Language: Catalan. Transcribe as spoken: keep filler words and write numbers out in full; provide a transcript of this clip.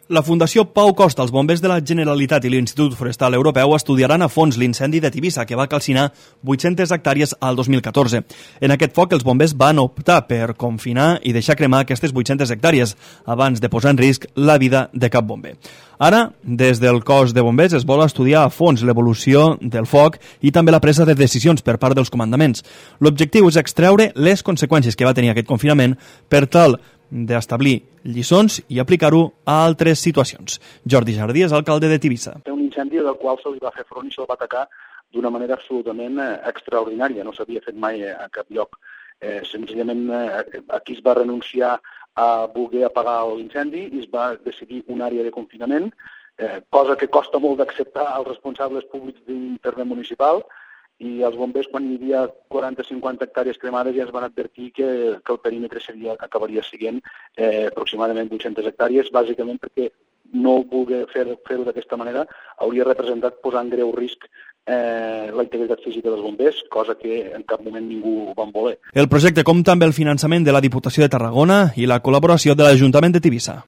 La Fundació Pau Costa, els bombers de la Generalitat i l'Institut Forestal Europeu estudiaran a fons l'incendi de Tivissa, que va calcinar vuit-centes hectàrees al dos mil catorze. En aquest foc, els bombers van optar per confinar i deixar cremar aquestes vuit-centes hectàrees abans de posar en risc la vida de cap bomber. Ara, des del cos de bombers es vol estudiar a fons l'evolució del foc i també la presa de decisions per part dels comandaments. L'objectiu és extreure les conseqüències que va tenir aquest confinament per tal d'establir lliçons i aplicar-ho a altres situacions. Jordi Jardí és alcalde de Tivissa. Té un incendi del qual se li va fer front i se li va atacar d'una manera absolutament extraordinària. No s'havia fet mai a cap lloc. Eh, senzillament eh, aquí es va renunciar a voler apagar l'incendi i es va decidir una àrea de confinament, eh, cosa que costa molt d'acceptar als responsables públics d'un terme municipal, i els bombers, quan hi havia quaranta a cinquanta hectàrees cremades, ja es van advertir que, que el perímetre seria, acabaria sent eh, aproximadament vuit-centes hectàrees, bàsicament perquè no voler fer-ho fer d'aquesta manera hauria representat posar en greu risc eh, la integritat física dels bombers, cosa que en cap moment ningú van voler. El projecte compta amb el finançament de la Diputació de Tarragona i la col·laboració de l'Ajuntament de Tivissa.